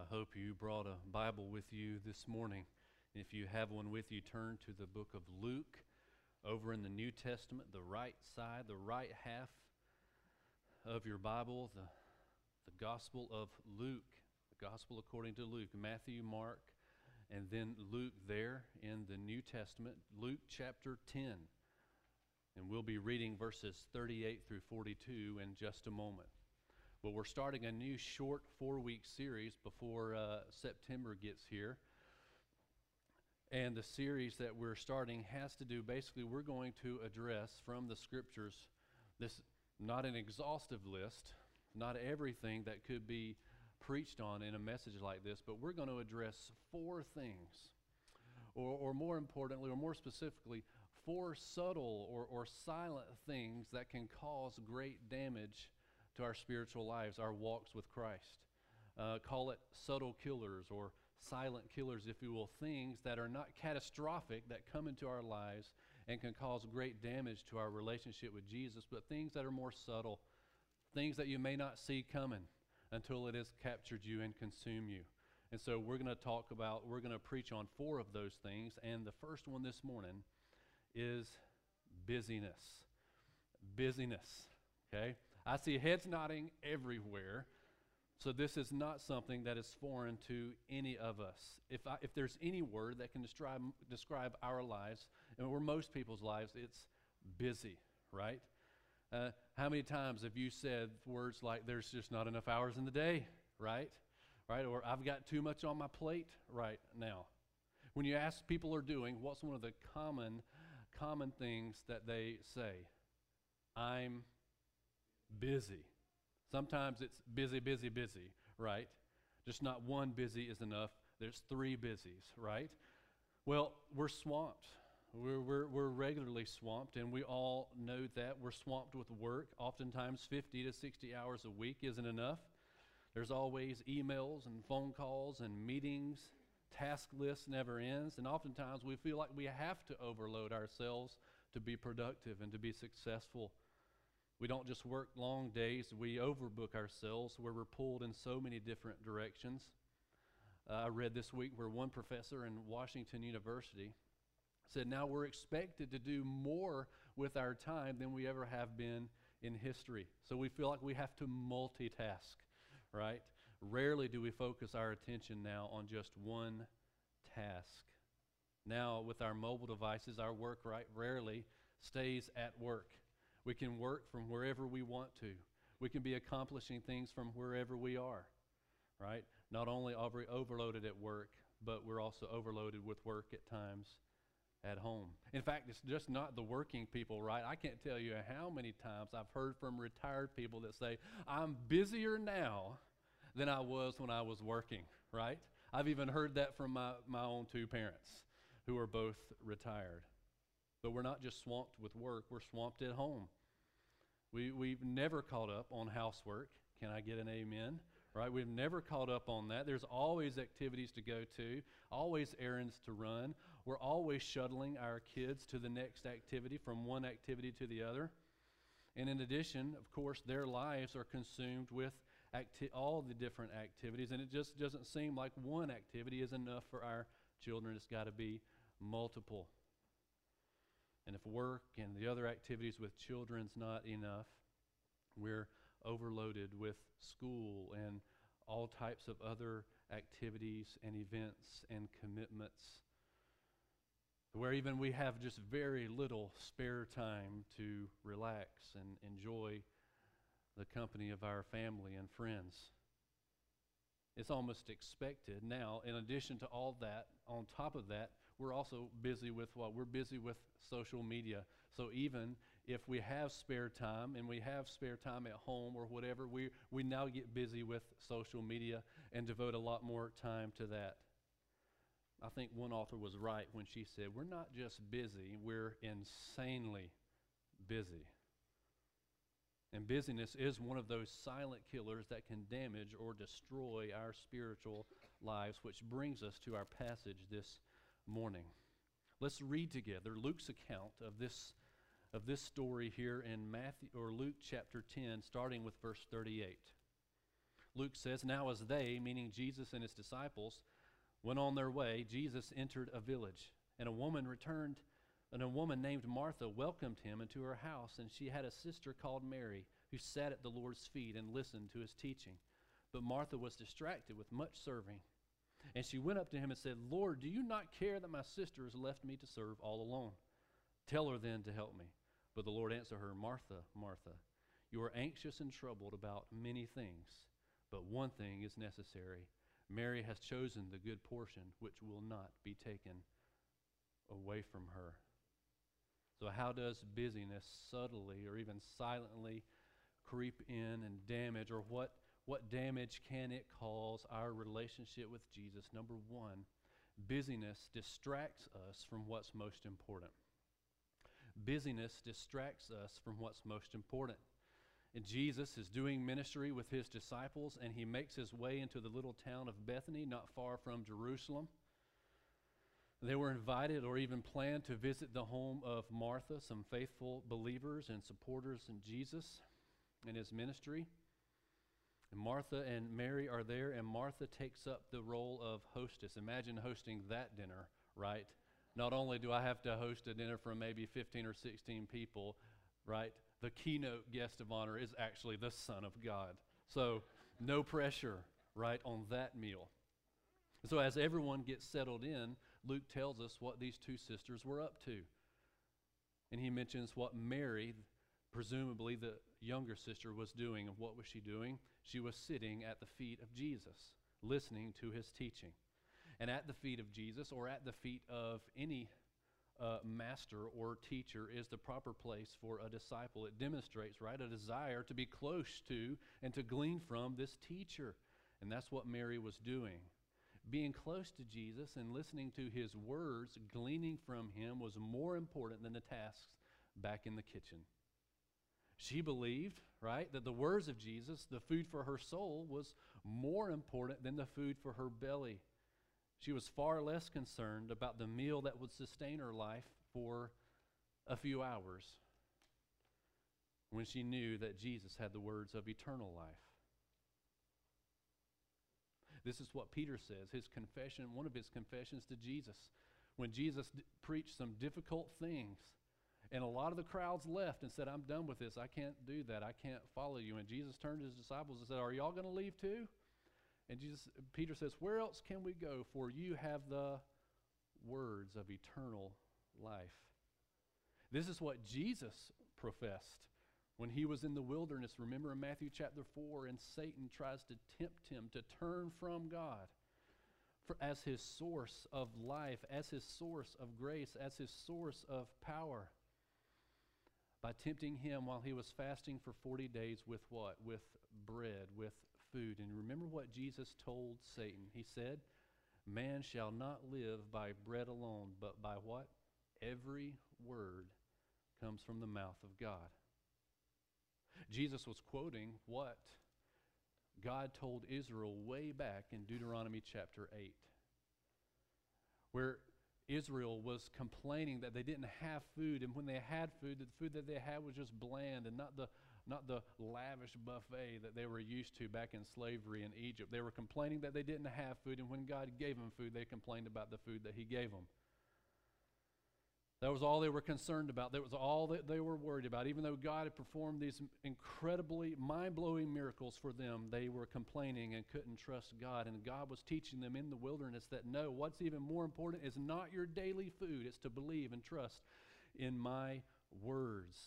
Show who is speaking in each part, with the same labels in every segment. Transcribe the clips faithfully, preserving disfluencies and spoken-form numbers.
Speaker 1: I hope you brought a Bible with you this morning. If you have one with you, turn to the book of Luke over in the New Testament, the right side, the right half of your Bible, the, the Gospel of Luke, the Gospel according to Luke, Matthew, Mark, and then Luke there in the New Testament, Luke chapter ten. And we'll be reading verses thirty-eight through forty-two in just a moment. But we're starting a new short four-week series before uh, September gets here. And the series that we're starting has to do, basically, we're going to address from the Scriptures, this not an exhaustive list, not everything that could be preached on in a message like this, but we're going to address four things, or, or more importantly, or more specifically, four subtle or, or silent things that can cause great damage to our spiritual lives, our walks with Christ. Uh, call it subtle killers or silent killers, if you will, things that are not catastrophic, that come into our lives and can cause great damage to our relationship with Jesus, but things that are more subtle, things that you may not see coming until it has captured you and consumed you. And so we're going to talk about, we're going to preach on four of those things, and the first one this morning is busyness. Busyness, okay? I see heads nodding everywhere, so this is not something that is foreign to any of us. If I, if there's any word that can describe describe our lives, and or most people's lives, it's busy, right? Uh, how many times have you said words like, there's just not enough hours in the day, right? Right? Or I've got too much on my plate right now. When you ask people are doing, what's one of the common, common things that they say? I'm busy. Sometimes it's busy, busy, busy, right? Just not one busy is enough. There's three busies, right? Well, we're swamped. We're, we're, we're regularly swamped, and we all know that. We're swamped with work. Oftentimes fifty to sixty hours a week isn't enough. There's always emails and phone calls and meetings. Task list never ends, and oftentimes we feel like we have to overload ourselves to be productive and to be successful. We don't just work long days, we overbook ourselves where we're pulled in so many different directions. Uh, I read this week where one professor in Washington University said now we're expected to do more with our time than we ever have been in history. So we feel like we have to multitask, right? Rarely do we focus our attention now on just one task. Now with our mobile devices, our work right rarely stays at work. We can work from wherever we want to. We can be accomplishing things from wherever we are, right? Not only are we overloaded at work, but we're also overloaded with work at times at home. In fact, it's just not the working people, right? I can't tell you how many times I've heard from retired people that say, I'm busier now than I was when I was working, right? I've even heard that from my, my own two parents who are both retired. But we're not just swamped with work, we're swamped at home. We, we've never caught up on housework. Can I get an amen? Right? We've never caught up on that. There's always activities to go to, always errands to run. We're always shuttling our kids to the next activity, from one activity to the other. And in addition, of course, their lives are consumed with acti- all the different activities, and it just doesn't seem like one activity is enough for our children. It's got to be multiple. And if work and the other activities with children's not enough, we're overloaded with school and all types of other activities and events and commitments, where even we have just very little spare time to relax and enjoy the company of our family and friends. It's almost expected. Now, in addition to all that, on top of that, we're also busy with what? We're busy with social media. So even if we have spare time and we have spare time at home or whatever, we, we now get busy with social media and devote a lot more time to that. I think one author was right when she said, we're not just busy, we're insanely busy. And busyness is one of those silent killers that can damage or destroy our spiritual lives, which brings us to our passage this morning. Let's read together Luke's account of this of this story here in Matthew or Luke chapter ten, starting with verse thirty-eight. Luke says, now as they, meaning Jesus and his disciples, went on their way, Jesus entered a village, and a woman returned, and a woman named Martha welcomed him into her house, and she had a sister called Mary, who sat at the Lord's feet and listened to his teaching. But Martha was distracted with much serving. And she went up to him and said, Lord, do you not care that my sister has left me to serve all alone? Tell her then to help me. But the Lord answered her, Martha, Martha, you are anxious and troubled about many things, but one thing is necessary. Mary has chosen the good portion, which will not be taken away from her. So how does busyness subtly or even silently creep in and damage, or what, what damage can it cause our relationship with Jesus? Number one, busyness distracts us from what's most important. Busyness distracts us from what's most important. And Jesus is doing ministry with his disciples, and he makes his way into the little town of Bethany, not far from Jerusalem. They were invited or even planned to visit the home of Martha, some faithful believers and supporters in Jesus and his ministry. And Martha and Mary are there, and Martha takes up the role of hostess. Imagine hosting that dinner, right? Not only do I have to host a dinner for maybe fifteen or sixteen people, right? The keynote guest of honor is actually the Son of God. So no pressure, right, on that meal. So as everyone gets settled in, Luke tells us what these two sisters were up to. And he mentions what Mary, presumably the younger sister, was doing. And what was she doing? She was sitting at the feet of Jesus, listening to his teaching. And at the feet of Jesus, or at the feet of any uh, master or teacher, is the proper place for a disciple. It demonstrates, right, a desire to be close to and to glean from this teacher. And that's what Mary was doing. Being close to Jesus and listening to his words, gleaning from him, was more important than the tasks back in the kitchen. She believed, right, that the words of Jesus, the food for her soul, was more important than the food for her belly. She was far less concerned about the meal that would sustain her life for a few hours when she knew that Jesus had the words of eternal life. This is what Peter says, his confession, one of his confessions to Jesus. When Jesus d- preached some difficult things, and a lot of the crowds left and said, I'm done with this. I can't do that. I can't follow you. And Jesus turned to his disciples and said, are y'all going to leave too? And Jesus, Peter says, where else can we go? For you have the words of eternal life. This is what Jesus professed when he was in the wilderness. Remember in Matthew chapter four, and Satan tries to tempt him to turn from God for, as his source of life, as his source of grace, as his source of power, by tempting him while he was fasting for forty days with what? With bread, with food. And remember what Jesus told Satan. He said, man shall not live by bread alone, but by what? Every word comes from the mouth of God. Jesus was quoting what God told Israel way back in Deuteronomy chapter eight, where Israel was complaining that they didn't have food, and when they had food, the food that they had was just bland and not the not the lavish buffet that they were used to back in slavery in Egypt. They were complaining that they didn't have food, and when God gave them food, they complained about the food that he gave them. That was all they were concerned about. That was all that they were worried about. Even though God had performed these incredibly mind-blowing miracles for them, they were complaining and couldn't trust God. And God was teaching them in the wilderness that no, what's even more important is not your daily food. It's to believe and trust in my words.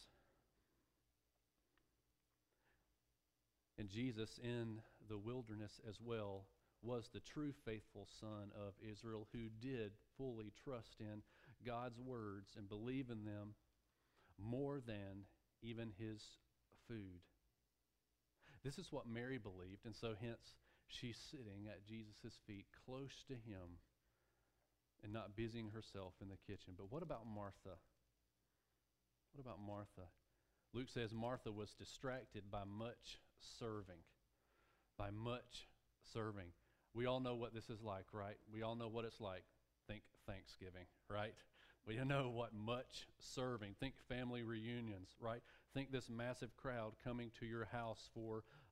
Speaker 1: And Jesus in the wilderness as well was the true faithful son of Israel who did fully trust in God's words and believe in them more than even his food. This is what Mary believed, and so hence she's sitting at Jesus' feet close to him and not busying herself in the kitchen. But what about Martha? What about Martha? Luke says Martha was distracted by much serving. By much serving. We all know what this is like, right? We all know what it's like. Think Thanksgiving, right? We know what much serving. Think family reunions, right? Think this massive crowd coming to your house for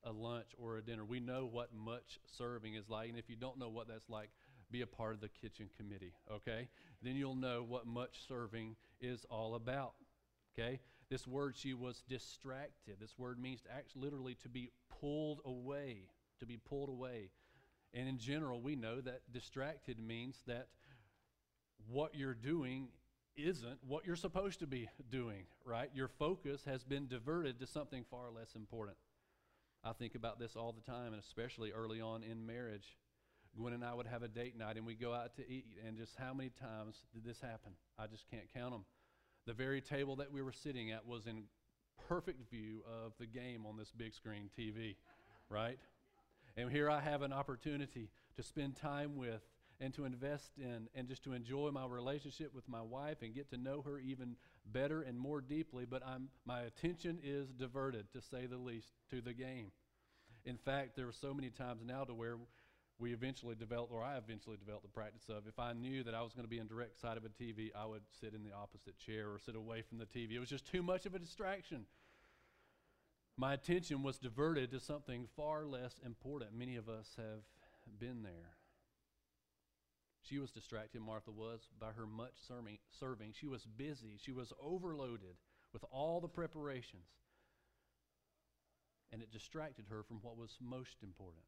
Speaker 1: a lunch or a dinner. We know what much serving is like, and if you don't know what that's like, be a part of the kitchen committee, okay? Then you'll know what much serving is all about, okay? This word, she was distracted. This word means to act, literally to be pulled away, to be pulled away. And in general, we know that distracted means that what you're doing isn't what you're supposed to be doing, right? Your focus has been diverted to something far less important. I think about this all the time, and especially early on in marriage. Gwen and I would have a date night, and we'd go out to eat, and just how many times did this happen? I just can't count them. The very table that we were sitting at was in perfect view of the game on this big screen T V, right? And here I have an opportunity to spend time with and to invest in and just to enjoy my relationship with my wife and get to know her even better and more deeply, but I'm, my attention is diverted, to say the least, to the game. In fact, there were so many times now to where we eventually developed, or I eventually developed the practice of, if I knew that I was going to be in direct sight of a T V, I would sit in the opposite chair or sit away from the T V. It was just too much of a distraction. My attention was diverted to something far less important. Many of us have been there. She was distracted, Martha was, by her much serving. serving. She was busy. She was overloaded with all the preparations. And it distracted her from what was most important.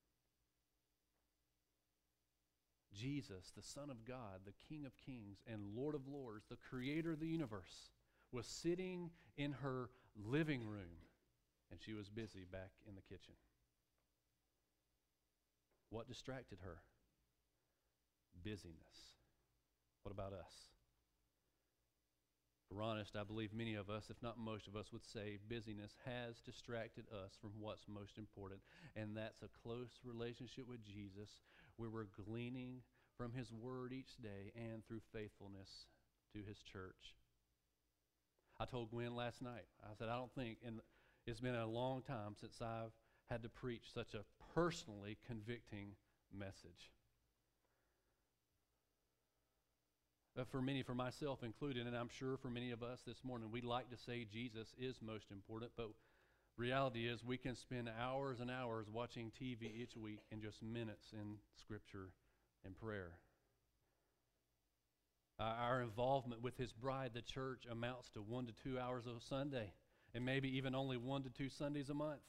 Speaker 1: Jesus, the Son of God, the King of Kings and Lord of Lords, the Creator of the universe, was sitting in her living room, and she was busy back in the kitchen. What distracted her? Busyness. What about us? If we're honest, I believe many of us, if not most of us, would say busyness has distracted us from what's most important, and that's a close relationship with Jesus, where we're gleaning from His Word each day and through faithfulness to His church. I told Gwen last night, I said, I don't think, and it's been a long time since I've had to preach such a personally convicting message. But for many, for myself included, and I'm sure for many of us this morning, we like to say Jesus is most important, but reality is we can spend hours and hours watching T V each week and just minutes in Scripture and prayer. Uh, our involvement with His bride, the church, amounts to one to two hours a Sunday, and maybe even only one to two Sundays a month.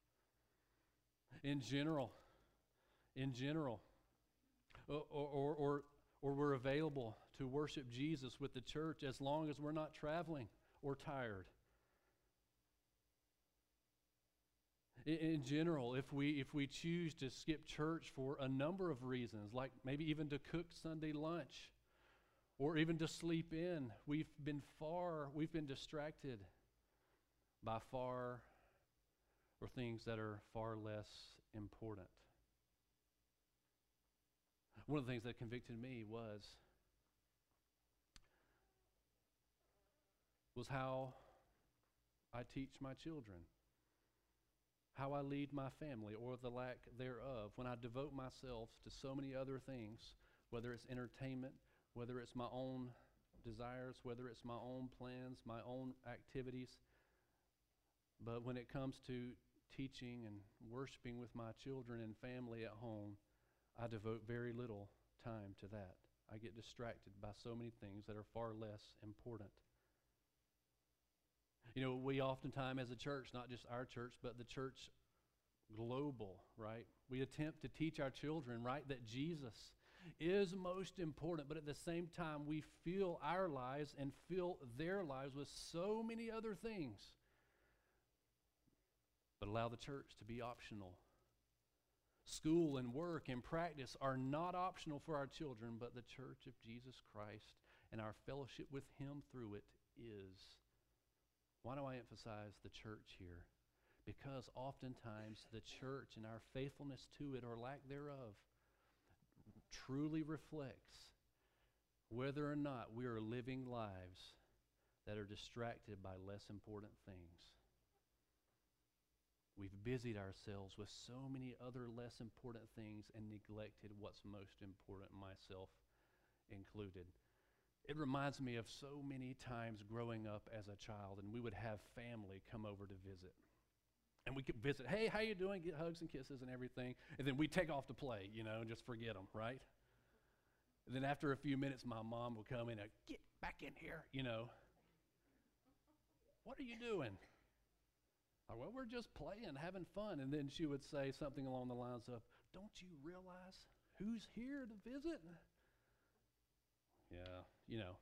Speaker 1: In general, in general, or, or, or, or we're available to worship Jesus with the church as long as we're not traveling or tired. In, in general, if we if we choose to skip church for a number of reasons, like maybe even to cook Sunday lunch, or even to sleep in, we've been far, we've been distracted by far, or things that are far less important. One of the things that convicted me was was how I teach my children, how I lead my family, or the lack thereof, when I devote myself to so many other things, whether it's entertainment, whether it's my own desires, whether it's my own plans, my own activities. But when it comes to teaching and worshiping with my children and family at home, I devote very little time to that. I get distracted by so many things that are far less important. You know, we oftentimes as a church, not just our church, but the church global, right? We attempt to teach our children, right, that Jesus is most important, but at the same time, we fill our lives and fill their lives with so many other things, but allow the church to be optional. School and work and practice are not optional for our children, but the church of Jesus Christ and our fellowship with Him through it is. Why do I emphasize the church here? Because oftentimes the church and our faithfulness to it, or lack thereof, truly reflects whether or not we are living lives that are distracted by less important things. We've busied ourselves with so many other less important things and neglected what's most important, myself included. It reminds me of so many times growing up as a child, and we would have family come over to visit. And we could visit, hey, how you doing? Get hugs and kisses and everything. And then we take off to play, you know, and just forget them, right? And then after a few minutes, my mom will come in and, get back in here, you know. What are you doing? Like, well, we're just playing, having fun. And then she would say something along the lines of, don't you realize who's here to visit? Yeah, you know.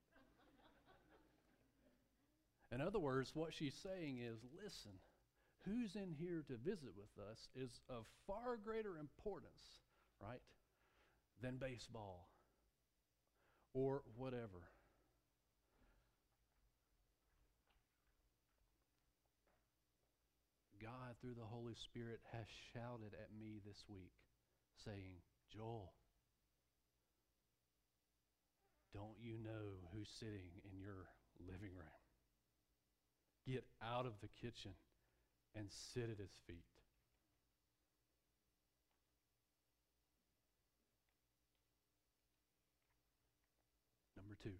Speaker 1: In other words, what she's saying is, listen, who's in here to visit with us is of far greater importance, right, than baseball or whatever. God, through the Holy Spirit, has shouted at me this week, saying, Joel, don't you know who's sitting in your living room? Get out of the kitchen and sit at his feet. Number two,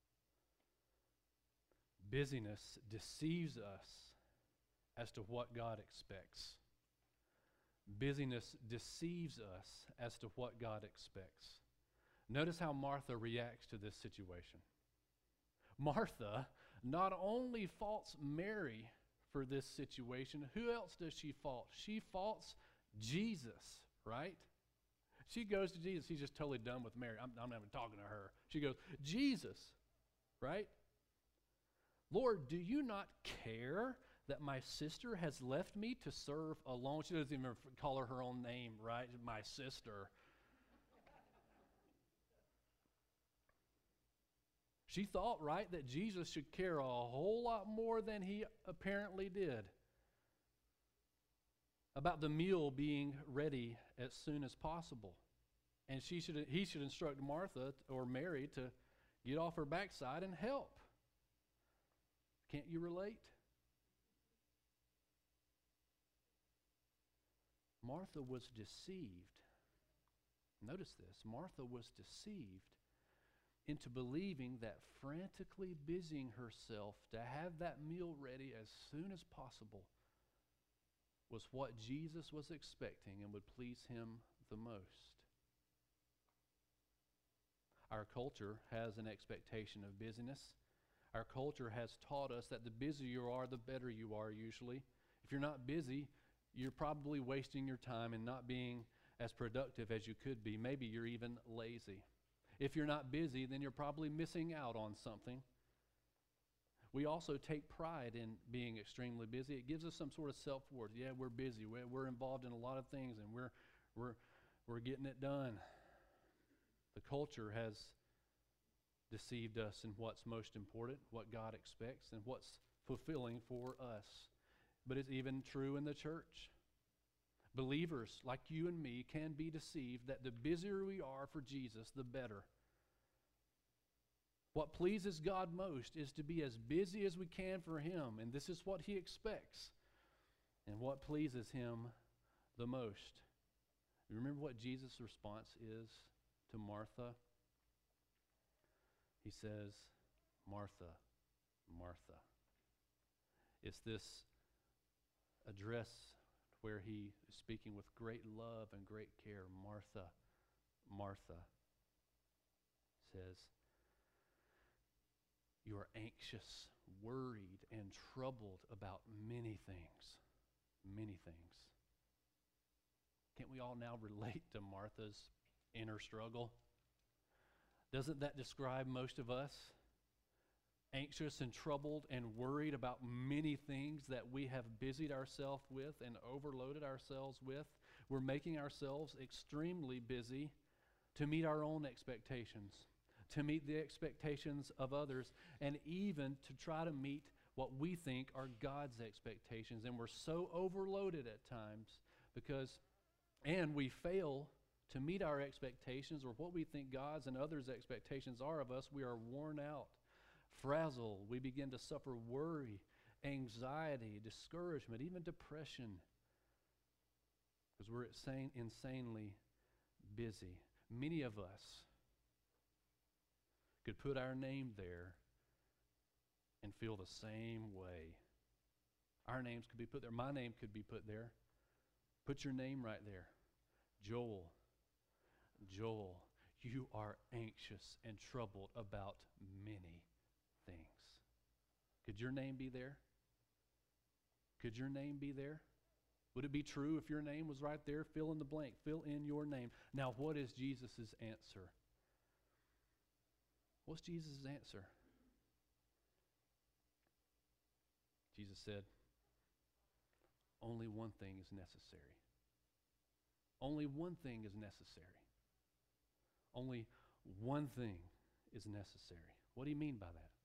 Speaker 1: busyness deceives us as to what God expects. Busyness deceives us as to what God expects. Notice how Martha reacts to this situation. Martha not only faults Mary for this situation, who else does she fault? She faults Jesus, right? She goes to Jesus. He's just totally done with Mary. I'm, I'm not even talking to her. She goes, Jesus, right? Lord, do you not care that my sister has left me to serve alone? She doesn't even call her her own name, right? My sister. She thought, right, that Jesus should care a whole lot more than he apparently did about the meal being ready as soon as possible. And she should, he should instruct Martha or Mary to get off her backside and help. Can't you relate? Martha was deceived. Notice this. Martha was deceived into believing that frantically busying herself to have that meal ready as soon as possible was what Jesus was expecting and would please him the most. Our culture has an expectation of busyness. Our culture has taught us that the busier you are, the better you are usually. If you're not busy, you're probably wasting your time and not being as productive as you could be. Maybe you're even lazy. If you're not busy, then you're probably missing out on something. We also take pride in being extremely busy. It gives us some sort of self-worth. Yeah, we're busy. We're, we're involved in a lot of things, and we're, we're, we're getting it done. The culture has deceived us in what's most important, what God expects, and what's fulfilling for us. But it's even true in the church. Believers like you and me can be deceived that the busier we are for Jesus, the better. What pleases God most is to be as busy as we can for him, and this is what he expects. And what pleases him the most. You remember what Jesus' response is to Martha? He says, Martha, Martha. It's this address where he is speaking with great love and great care. Martha, Martha, says, you are anxious, worried, and troubled about many things. Many things. Can't we all now relate to Martha's inner struggle? Doesn't that describe most of us? Anxious and troubled and worried about many things that we have busied ourselves with and overloaded ourselves with. We're making ourselves extremely busy to meet our own expectations, to meet the expectations of others, and even to try to meet what we think are God's expectations. And we're so overloaded at times because, and we fail to meet our expectations or what we think God's and others' expectations are of us. We are worn out, frazzled. We begin to suffer worry, anxiety, discouragement, even depression, because we're insane, insanely busy. Many of us could put our name there and feel the same way. Our names could be put there. My name could be put there. Put your name right there. Joel. Joel, you are anxious and troubled about many things. Could your name be there? Could your name be there? Would it be true if your name was right there? Fill in the blank. Fill in your name. Now, what is Jesus' answer? What's Jesus' answer? Jesus said, only one thing is necessary. Only one thing is necessary. Only one thing is necessary. What do you mean by that?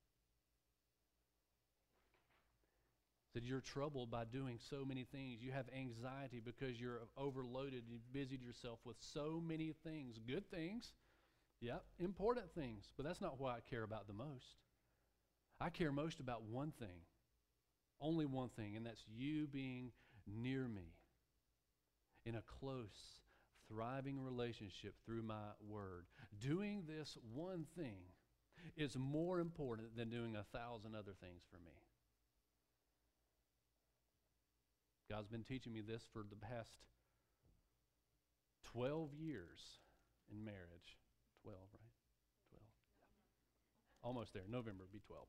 Speaker 1: That you're troubled by doing so many things. You have anxiety because you're overloaded. You've busied yourself with so many things. Good things. Yep, important things. But that's not what I care about the most. I care most about one thing. Only one thing, and that's you being near me in a close, thriving relationship through my word. Doing this one thing is more important than doing a thousand other things for me. God's been teaching me this for the past twelve years in marriage. twelve, right? twelve. Yeah. Almost there. November will be twelve.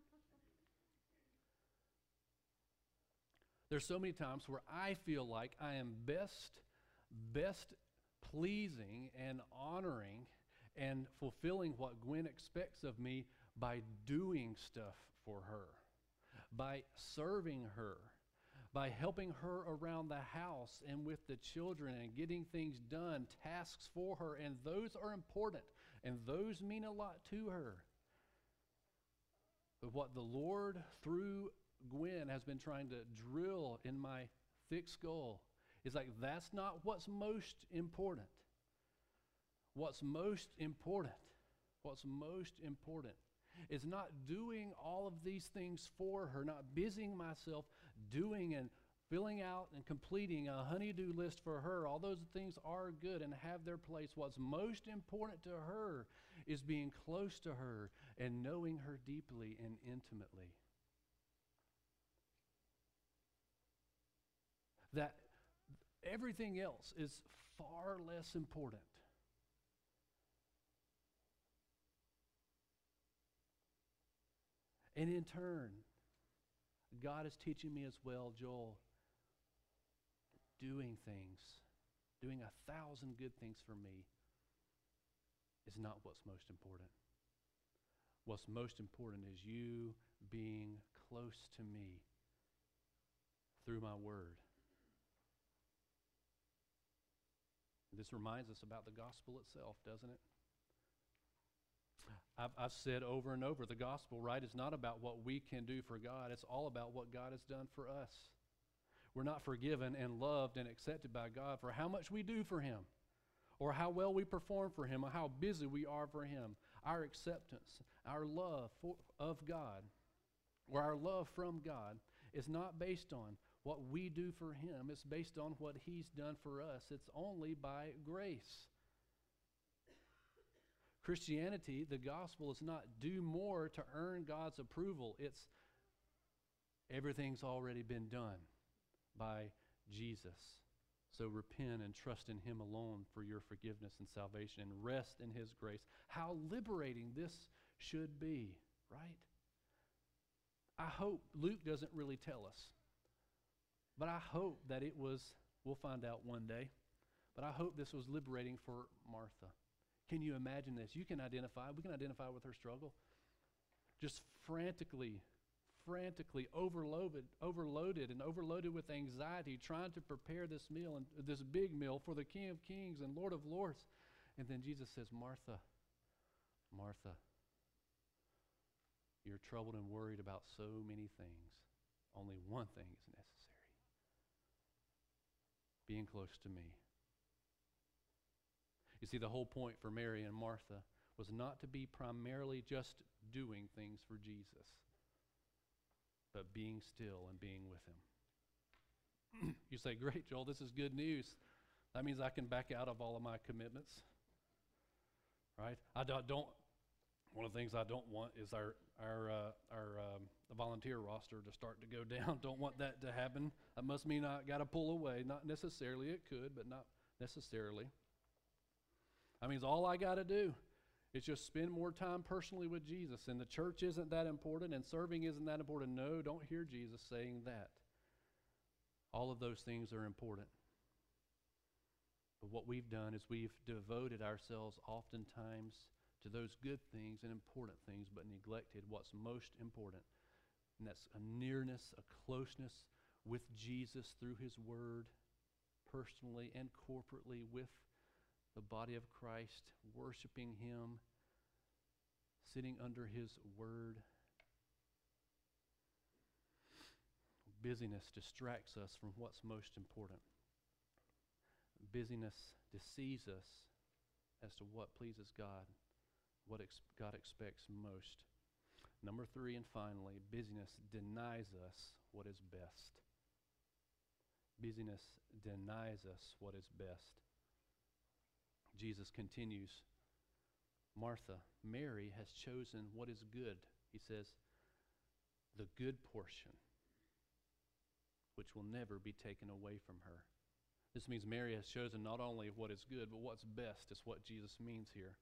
Speaker 1: There's so many times where I feel like I am best, best pleasing and honoring and fulfilling what Gwen expects of me by doing stuff for her, by serving her, by helping her around the house and with the children and getting things done, tasks for her, and those are important, and those mean a lot to her. But what the Lord, through Gwen, has been trying to drill in my thick skull is like, that's not what's most important. What's most important, what's most important is not doing all of these things for her, not busying myself doing and filling out and completing a honey-do list for her. All those things are good and have their place. What's most important to her is being close to her and knowing her deeply and intimately. That everything else is far less important. And in turn, God is teaching me as well, Joel, doing things, doing a thousand good things for me is not what's most important. What's most important is you being close to me through my word. This reminds us about the gospel itself, doesn't it? I've, I've said over and over, the gospel, right, is not about what we can do for God. It's all about what God has done for us. We're not forgiven and loved and accepted by God for how much we do for Him, or how well we perform for Him, or how busy we are for Him. Our acceptance, our love for, of God, or our love from God is not based on what we do for Him. It's based on what He's done for us. It's only by grace. Christianity, the gospel, is not do more to earn God's approval. It's everything's already been done by Jesus. So repent and trust in Him alone for your forgiveness and salvation, and rest in His grace. How liberating this should be, right? I hope Luke doesn't really tell us, but I hope that it was, we'll find out one day, but I hope this was liberating for Martha. Can you imagine this? You can identify, we can identify with her struggle. Just frantically, frantically overloaded, overloaded and overloaded with anxiety, trying to prepare this meal, and this big meal for the King of Kings and Lord of Lords. And then Jesus says, Martha, Martha, you're troubled and worried about so many things. Only one thing is necessary. Being close to me. You see, the whole point for Mary and Martha was not to be primarily just doing things for Jesus, but being still and being with Him. You say, great, Joel, this is good news. That means I can back out of all of my commitments, right? I don't, don't One of the things I don't want is our our uh, our um, volunteer roster to start to go down. Don't want that to happen. That must mean I got to pull away. Not necessarily. It could, but not necessarily. I mean, all I got to do is just spend more time personally with Jesus. And the church isn't that important, and serving isn't that important. No, don't hear Jesus saying that. All of those things are important. But what we've done is we've devoted ourselves oftentimes to those good things and important things, but neglected what's most important. And that's a nearness, a closeness with Jesus through his word, personally and corporately with the body of Christ, worshiping him, sitting under his word. Busyness distracts us from what's most important. Busyness deceives us as to what pleases God, what ex- God expects most. Number three, and finally, busyness denies us what is best. Busyness denies us what is best. Jesus continues, Martha, Mary has chosen what is good. He says, the good portion, which will never be taken away from her. This means Mary has chosen not only what is good, but what's best is what Jesus means here.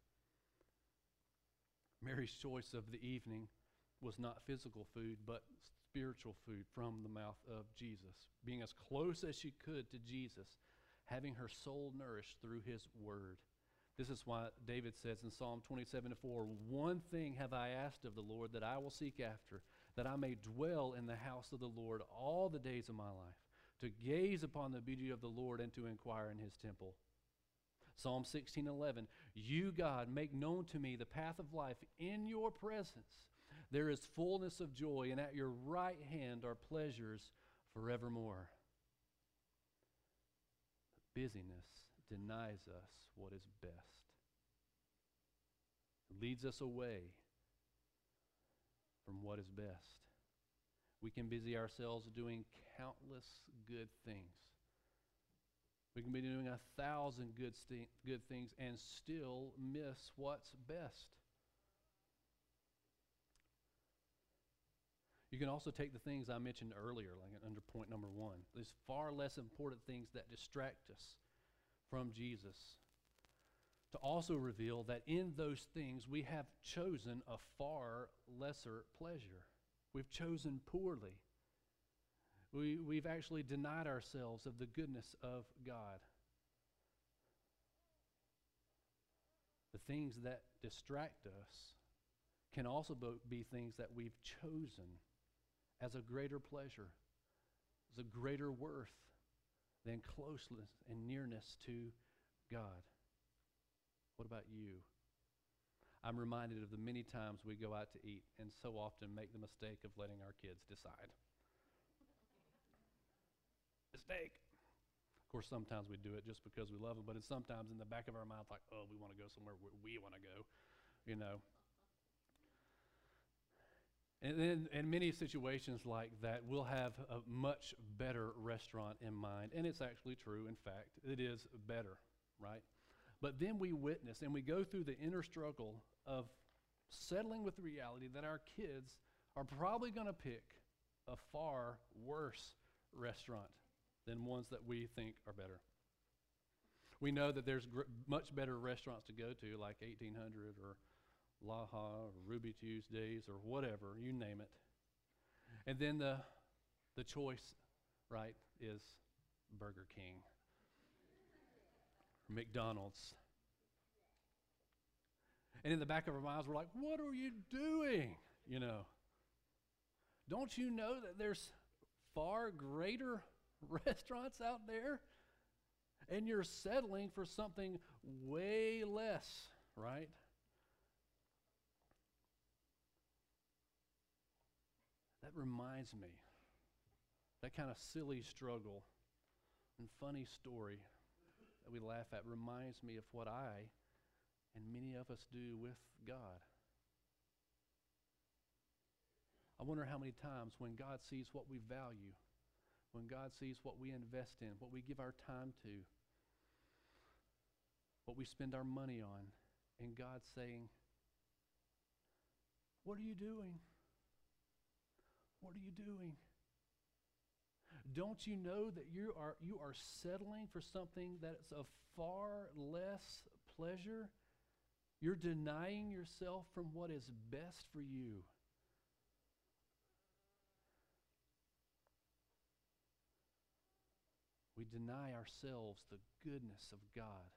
Speaker 1: Mary's choice of the evening was not physical food, but spiritual food from the mouth of Jesus. Being as close as she could to Jesus, having her soul nourished through his word. This is why David says in Psalm twenty-seven four, one thing have I asked of the Lord that I will seek after, that I may dwell in the house of the Lord all the days of my life, to gaze upon the beauty of the Lord and to inquire in his temple. Psalm sixteen eleven, you, God, make known to me the path of life. In your presence there is fullness of joy, and at your right hand are pleasures forevermore. Busyness denies us what is best. It leads us away from what is best. We can busy ourselves doing countless good things. We can be doing a thousand good, st- good things and still miss what's best. You can also take the things I mentioned earlier, like under point number one. There's far less important things that distract us from Jesus, to also reveal that in those things we have chosen a far lesser pleasure. We've chosen poorly. We, we've actually denied ourselves of the goodness of God. The things that distract us can also be things that we've chosen as a greater pleasure, as a greater worth than closeness and nearness to God. What about you? I'm reminded of the many times we go out to eat and so often make the mistake of letting our kids decide. Mistake. Of course, sometimes we do it just because we love them, but it's sometimes in the back of our mouth like, oh, we want to go somewhere where we want to go, you know. And then in many situations like that, we'll have a much better restaurant in mind. And it's actually true. In fact, it is better, right? But then we witness and we go through the inner struggle of settling with the reality that our kids are probably going to pick a far worse restaurant than ones that we think are better. We know that there's gr- much better restaurants to go to, like eighteen hundred or Laha or Ruby Tuesdays or whatever, you name it. And then the the choice, right, is Burger King, McDonald's. And in the back of our minds, we're like, what are you doing? You know, don't you know that there's far greater restaurants out there? And you're settling for something way less, right? That reminds me, that kind of silly struggle and funny story that we laugh at reminds me of what I and many of us do with God. I wonder how many times when God sees what we value, when God sees what we invest in, what we give our time to, what we spend our money on, and God's saying, What are you doing? What are you doing? Don't you know that you are you are settling for something that's of far less pleasure? You're denying yourself from what is best for you. We deny ourselves the goodness of God,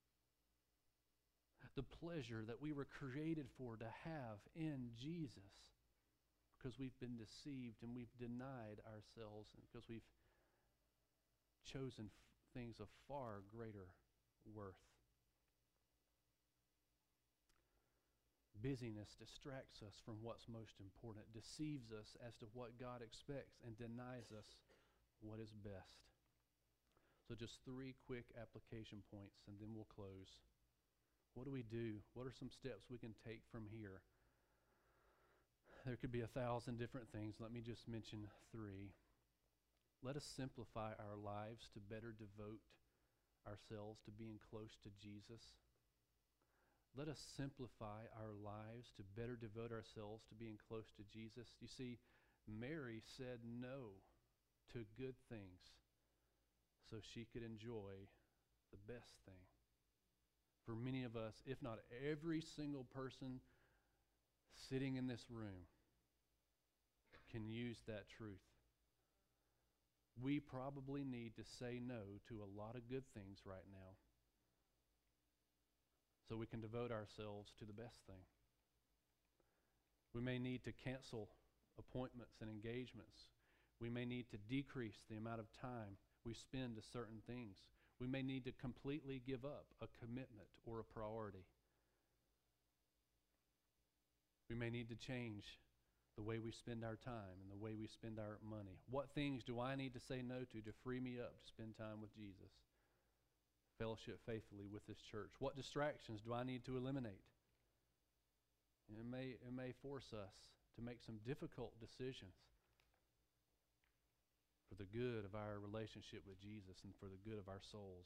Speaker 1: the pleasure that we were created for to have in Jesus, because we've been deceived and we've denied ourselves and because we've chosen f- things of far greater worth. Busyness distracts us from what's most important, deceives us as to what God expects, and denies us what is best. So just three quick application points, and then we'll close. What do we do? What are some steps we can take from here? There could be a thousand different things. Let me just mention three. Let us simplify our lives to better devote ourselves to being close to Jesus. Let us simplify our lives to better devote ourselves to being close to Jesus. You see, Mary said no to good things so she could enjoy the best thing. For many of us, if not every single person sitting in this room, can use that truth. We probably need to say no to a lot of good things right now so we can devote ourselves to the best thing. We may need to cancel appointments and engagements. We may need to decrease the amount of time we spend to certain things. We may need to completely give up a commitment or a priority. We may need to change the way we spend our time and the way we spend our money. What things do I need to say no to to free me up to spend time with Jesus? Fellowship faithfully with this church. What distractions do I need to eliminate? It may, it may force us to make some difficult decisions for the good of our relationship with Jesus and for the good of our souls.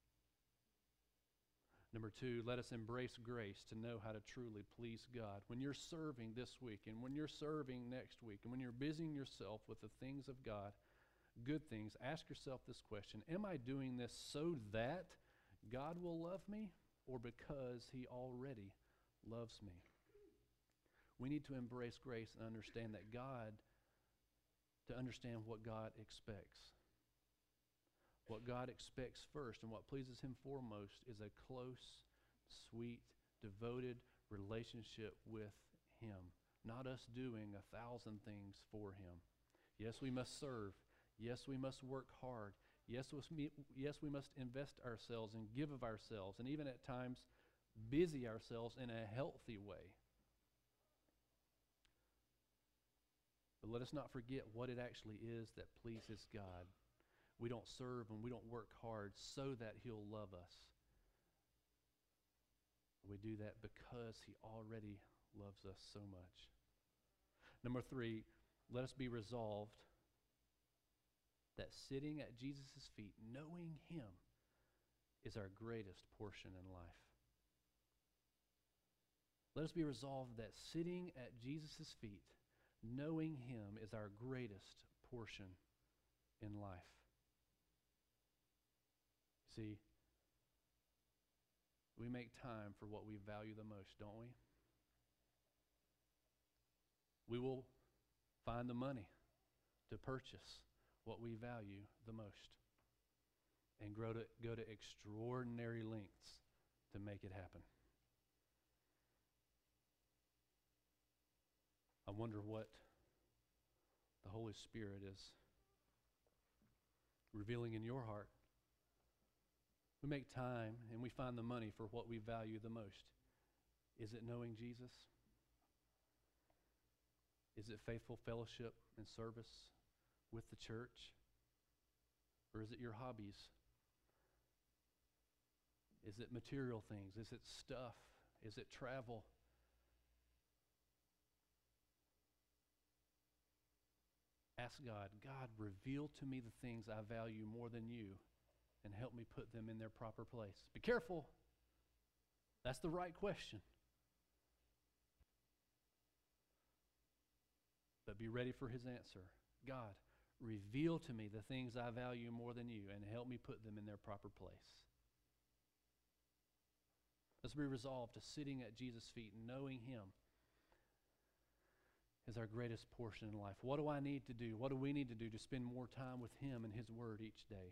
Speaker 1: Number two, let us embrace grace to know how to truly please God. When you're serving this week and when you're serving next week and when you're busying yourself with the things of God, good things, ask yourself this question: am I doing this so that God will love me or because He already loves me? We need to embrace grace and understand that God to understand what God expects. What God expects first and what pleases Him foremost is a close, sweet, devoted relationship with Him, not us doing a thousand things for Him. Yes, we must serve. Yes, we must work hard. Yes, we, yes, we must invest ourselves and give of ourselves, and even at times busy ourselves in a healthy way. But let us not forget what it actually is that pleases God. We don't serve and we don't work hard so that He'll love us. We do that because He already loves us so much. Number three, let us be resolved that sitting at Jesus' feet, knowing Him, is our greatest portion in life. Let us be resolved that sitting at Jesus' feet, knowing Him, is our greatest portion in life. See, we make time for what we value the most, don't we? We will find the money to purchase what we value the most and grow to, go to extraordinary lengths to make it happen. I wonder what the Holy Spirit is revealing in your heart. We make time and we find the money for what we value the most. Is it knowing Jesus? Is it faithful fellowship and service with the church? Or is it your hobbies? Is it material things? Is it stuff? Is it travel? Ask God, God, reveal to me the things I value more than you and help me put them in their proper place. Be careful. That's the right question. But be ready for his answer. God, reveal to me the things I value more than you and help me put them in their proper place. Let's be resolved to sitting at Jesus' feet and knowing him is our greatest portion in life. What do I need to do? What do we need to do to spend more time with him and his word each day?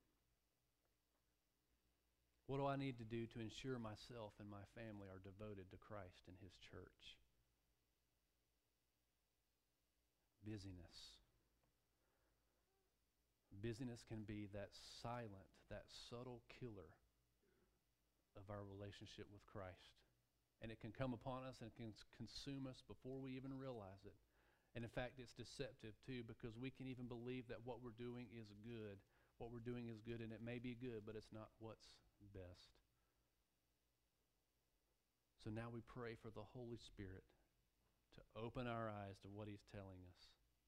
Speaker 1: What do I need to do to ensure myself and my family are devoted to Christ and his church? Busyness. Busyness can be that silent, that subtle killer of our relationship with Christ. And it can come upon us and it can consume us before we even realize it. And in fact, it's deceptive too, because we can even believe that what we're doing is good. What we're doing is good, and it may be good, but it's not what's best. So now we pray for the Holy Spirit to open our eyes to what he's telling us.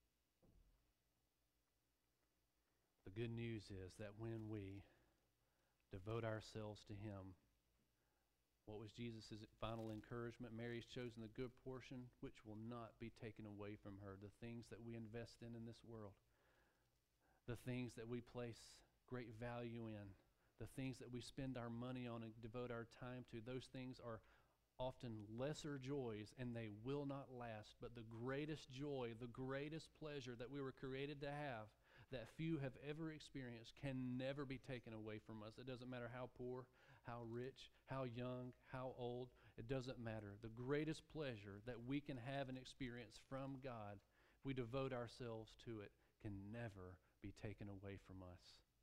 Speaker 1: The good news is that when we devote ourselves to him, what was Jesus' final encouragement? Mary's chosen the good portion, which will not be taken away from her. The things that we invest in in this world, the things that we place great value in, the things that we spend our money on and devote our time to, those things are often lesser joys, and they will not last. But the greatest joy, the greatest pleasure that we were created to have, that few have ever experienced, can never be taken away from us. It doesn't matter how poor, how rich, how young, how old. It doesn't matter. The greatest pleasure that we can have and experience from God, if we devote ourselves to it, can never be taken away from us.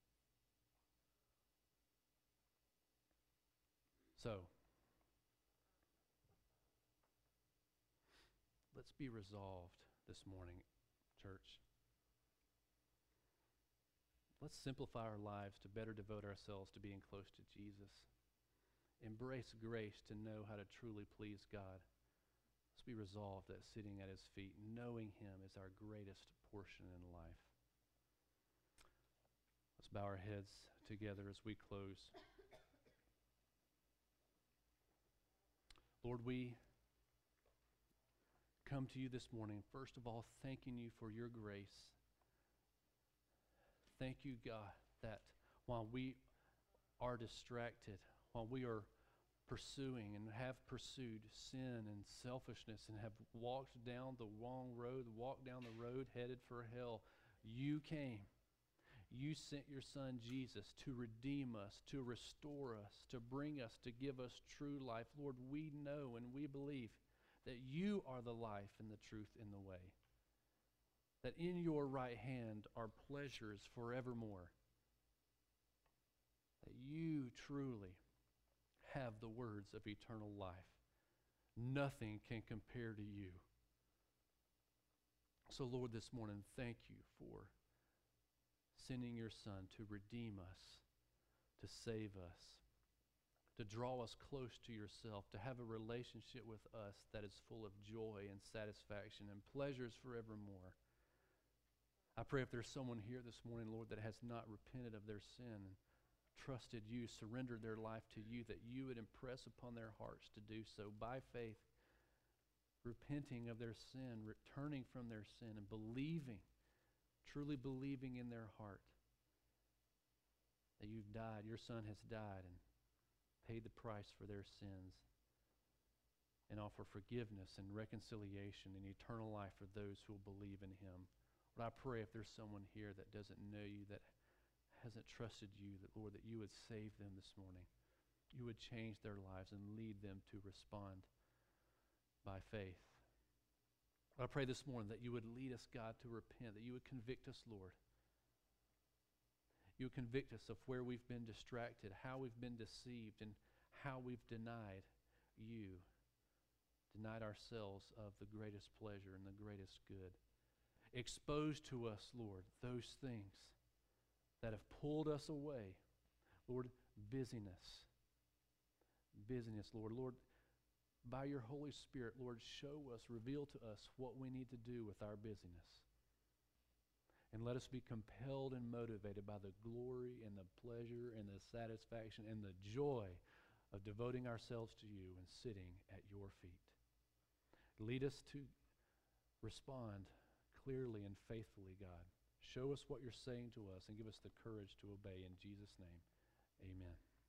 Speaker 1: So, let's be resolved this morning, church. Let's simplify our lives to better devote ourselves to being close to Jesus. Embrace grace to know how to truly please God. Let's be resolved that sitting at his feet, knowing him is our greatest portion in life. Let's bow our heads together as we close. Lord, we come to you this morning, first of all, thanking you for your grace. Thank you, God, that while we are distracted, while we are pursuing and have pursued sin and selfishness and have walked down the wrong road, walked down the road headed for hell, you came. You sent your son Jesus to redeem us, to restore us, to bring us, to give us true life. Lord, we know and we believe that you are the life and the truth and the way. That in your right hand are pleasures forevermore. That you truly have the words of eternal life. Nothing can compare to you. So, Lord, this morning, thank you for sending your Son to redeem us, to save us, to draw us close to yourself, to have a relationship with us that is full of joy and satisfaction and pleasures forevermore. I pray if there's someone here this morning, Lord, that has not repented of their sin and trusted you, surrendered their life to you, that you would impress upon their hearts to do so by faith, repenting of their sin, returning from their sin, and believing, truly believing in their heart that you've died, your Son has died and paid the price for their sins, and offer forgiveness and reconciliation and eternal life for those who will believe in him. Lord, I pray if there's someone here that doesn't know you, that hasn't trusted you, that, Lord, that you would save them this morning. You would change their lives and lead them to respond by faith. I pray this morning that you would lead us, God, to repent, that you would convict us, Lord. You would convict us of where we've been distracted, how we've been deceived, and how we've denied you, denied ourselves of the greatest pleasure and the greatest good. Expose to us, Lord, those things that have pulled us away. Lord, busyness. Busyness, Lord. Lord, by your Holy Spirit, Lord, show us, reveal to us what we need to do with our busyness. And let us be compelled and motivated by the glory and the pleasure and the satisfaction and the joy of devoting ourselves to you and sitting at your feet. Lead us to respond clearly and faithfully, God. Show us what you're saying to us and give us the courage to obey. In Jesus' name, amen.